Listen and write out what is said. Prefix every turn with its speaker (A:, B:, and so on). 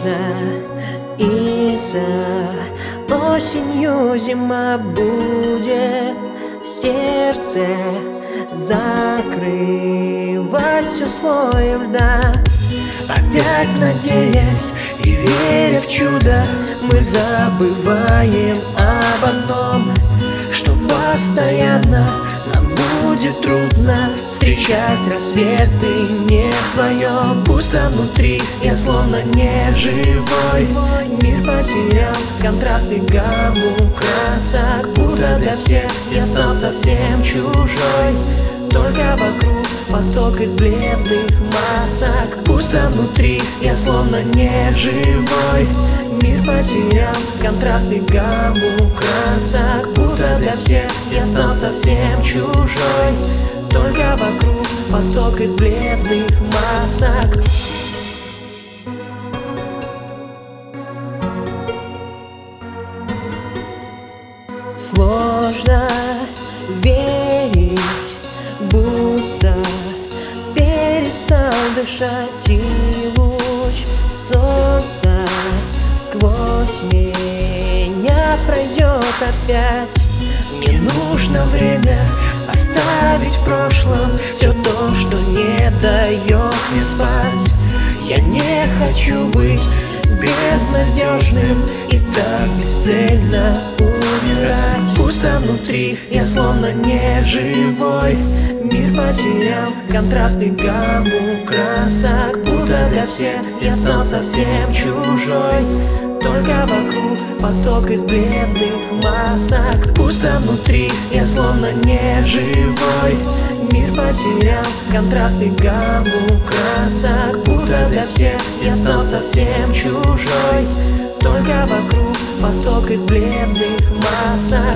A: Сложно из-за осенью зима будет в сердце закрывать все слоем льда. Опять надеясь и веря в чудо, мы забываем об одном, что постоянно нам будет трудно встречать рассветы не вдвоем. Пусто внутри, я словно не живой. Мир потерял контрасты, гамму красок, будто для всех я стал совсем чужой. Только вокруг поток из бледных масок. Пусто внутри, я словно не живой. Мир потерял контрасты, гамму красок, будто для всех я стал совсем чужой. Только вокруг поток из бледных масок. Сложно верить, будто перестал дышать, и луч солнца сквозь меня пройдет опять. Мне нужно время оставить в прошлом все то, что не дает мне спать. Я не хочу быть безнадежным и так бесцельно умирать. Пусто внутри, я словно не живой. Мир потерял контрасты, гамму красок, будто для всех я стал совсем чужой. Только вокруг поток из бледных масок. Пусто внутри, я словно не живой. Мир потерял контрасты, гамму красок, будто для всех я стал совсем чужой. Только вокруг поток из бледных масок.